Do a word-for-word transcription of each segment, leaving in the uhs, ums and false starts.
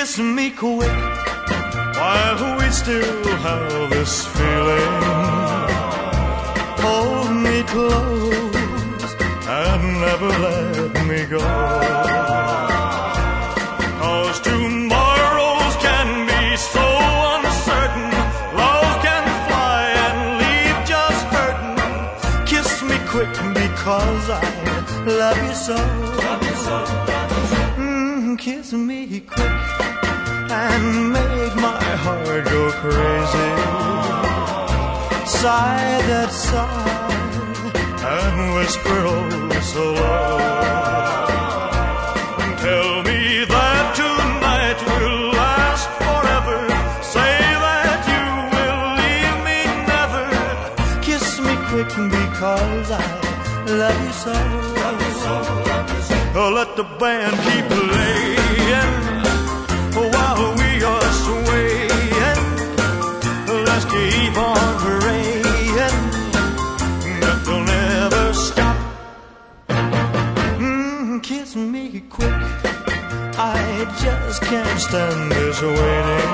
Kiss me quick while we still have this feeling. Hold me close and never let me go. 'Cause tomorrows can be so uncertain. Love can fly and leave just hurting. Kiss me quick because I love you so. Mm, kiss me quick and make my heart go crazy. Sigh that sigh and whisper oh so low. Tell me that tonight will last forever. Say that you will leave me never. Kiss me quick because I love you so. Love you so, love you so. Oh, let the band keep playing while we are swaying. Let's keep on praying that they'll never stop. Mm, kiss me quick, I just can't stand this waiting.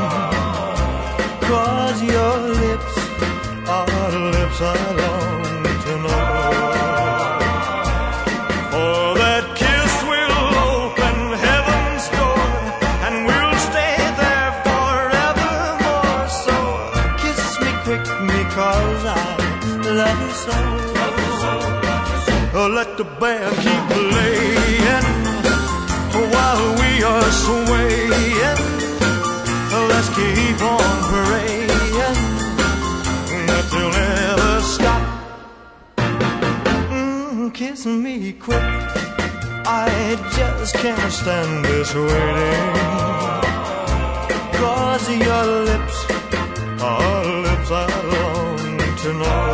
'Cause your lips are the lips I long to know. For that kiss will open heaven's door, and we'll stay there forevermore. So kiss me quick because I love you so. Oh, let the band keep playing while we are swaying. Let's keep on praying that they'll never stop. Mm, kiss me quick, I just can't stand this waiting. 'Cause your lips are lips I long to know.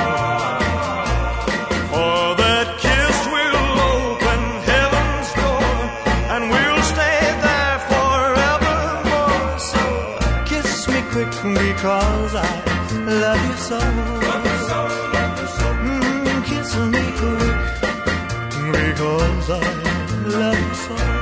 For that kiss will open heaven's door, and we'll stay there forevermore. So kiss me quick because I love you so. Mm, kiss me quick because I love you so.